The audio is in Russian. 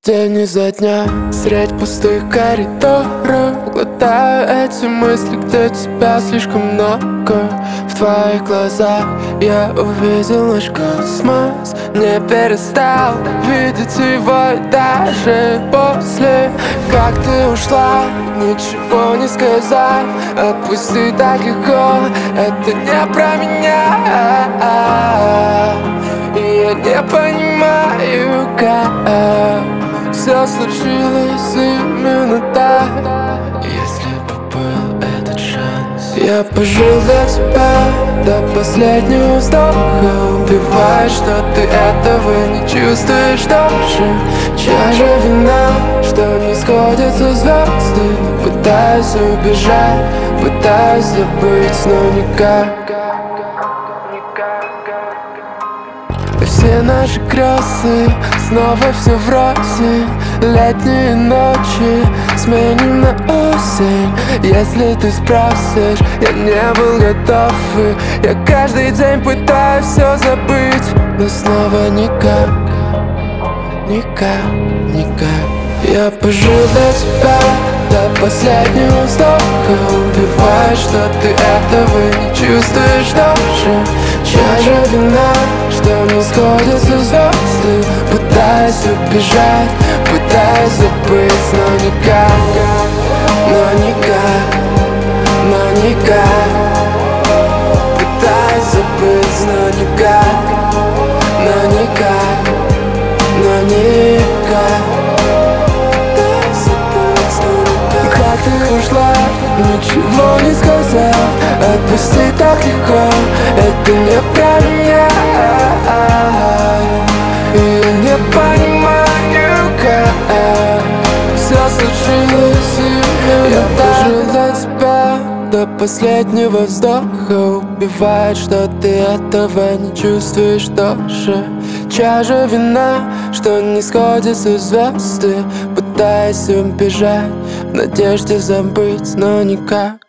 День изо дня, средь пустых коридоров глотаю эти мысли, где тебя слишком много. В твоих глазах я увидел наш космос. Не перестал видеть его и даже после, как ты ушла, ничего не сказав. Отпусти так легко, это не про меня. И я не понимаю, как все случилось именно так. Если бы был этот шанс, я пожил для тебя до последнего вздоха. Убиваешь, что ты этого не чувствуешь тоже. Чья же вина, что не сходятся звезды? Пытаюсь убежать, пытаюсь забыть, но никак. Все наши грезы, снова все вроде. Летние ночи сменим на осень. Если ты спросишь, я не был готов. И я каждый день пытаюсь все забыть, но снова никак, никак, никак. Я пожил для тебя до последнего вздоха. Убиваешь, что ты этого не чувствуешь тоже. Чья же вина, что не сходятся звезды? Пытаюсь убежать, пытаюсь забыть, но никак, но никак, но никак. Пытаюсь забыть, но никак, но никак, но никак. Как ты ушла, ничего не сказав. Отпусти так легко, это не про меня. И я не понимаю, как все случилось именно так. Я пожил для тебя до последнего вздоха. Убивает, что ты этого не чувствуешь тоже. Чья же вина, что не сходятся звезды? Пытаюсь убежать в надежде забыть, но никак.